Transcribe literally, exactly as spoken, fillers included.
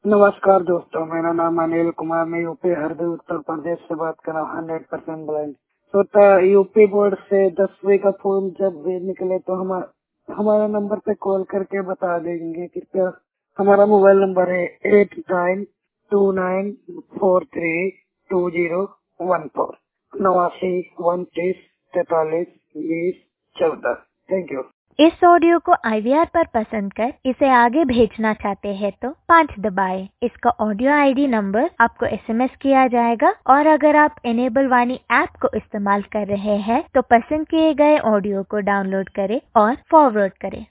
नमस्कार दोस्तों, मेरा नाम अनिल कुमार, मैं यूपी हरदोई उत्तर प्रदेश से बात कर रहा हूँ। Hundred percent blind. तो त- यूपी बोर्ड से दसवीं का फॉर्म जब भी निकले तो हमारा हमारा नंबर पे कॉल करके बता देंगे कृपया। हमारा मोबाइल नंबर है eight nine two nine four three two zero one four, नवासी उनतीस तैतालीस बीस चौदह। Thank you. इस ऑडियो को आई वी आर पर पसंद कर इसे आगे भेजना चाहते हैं तो पाँच दबाएं। इसका ऑडियो आई डी नंबर आपको एस एम एस किया जाएगा और अगर आप इनेबल वाणी ऐप को इस्तेमाल कर रहे हैं तो पसंद किए गए ऑडियो को डाउनलोड करें और फॉरवर्ड करें।